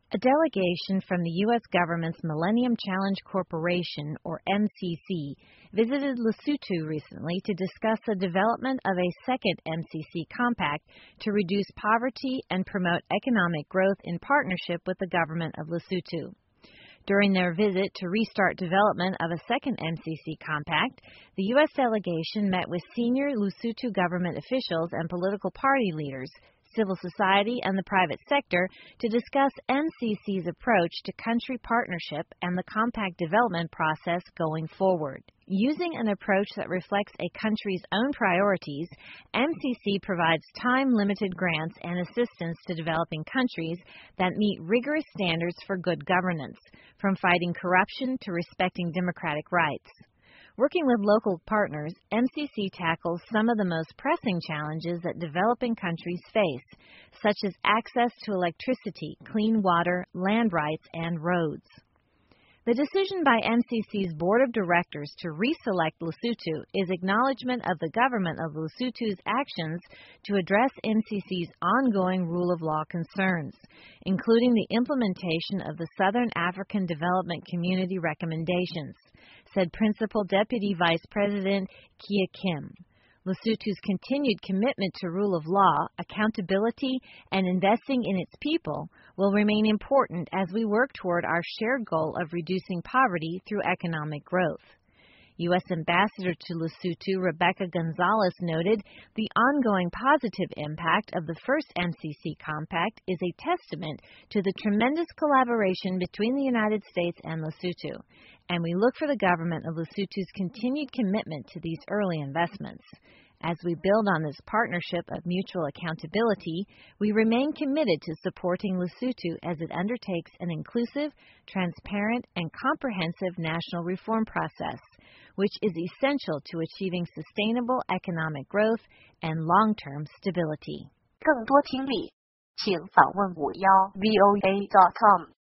A delegation from the U.S. government's Millennium Challenge Corporation, or MCC, visited Lesotho recently to discuss the development of a second MCC compact to reduce poverty and promote economic growth in partnership with the government of Lesotho. During their visit to restart development of a second MCC compact, the U.S. delegation met with senior Lesotho government officials and political party leaders, civil society, and the private sector to discuss MCC's approach to country partnership and the compact development process going forward. Using an approach that reflects a country's own priorities, MCC provides time-limited grants and assistance to developing countries that meet rigorous standards for good governance, from fighting corruption to respecting democratic rights. Working with local partners, MCC tackles some of the most pressing challenges that developing countries face, such as access to electricity, clean water, land rights, and roads. The decision by MCC's Board of Directors to reselect Lesotho is acknowledgement of the government of Lesotho's actions to address MCC's ongoing rule of law concerns, including the implementation of the Southern African Development Community recommendations, said Principal Deputy Vice President Kia Kim. Lesotho's continued commitment to rule of law, accountability, and investing in its people will remain important as we work toward our shared goal of reducing poverty through economic growth. U.S. Ambassador to Lesotho Rebecca Gonzalez noted the ongoing positive impact of the first MCC compact is a testament to the tremendous collaboration between the United States and Lesotho, and we look for the government of Lesotho's continued commitment to these early investments. As we build on this partnership of mutual accountability, we remain committed to supporting Lesotho as it undertakes an inclusive, transparent, and comprehensive national reform process, which is essential to achieving sustainable economic growth and long-term stability. 更多听力，请访问51voa.com。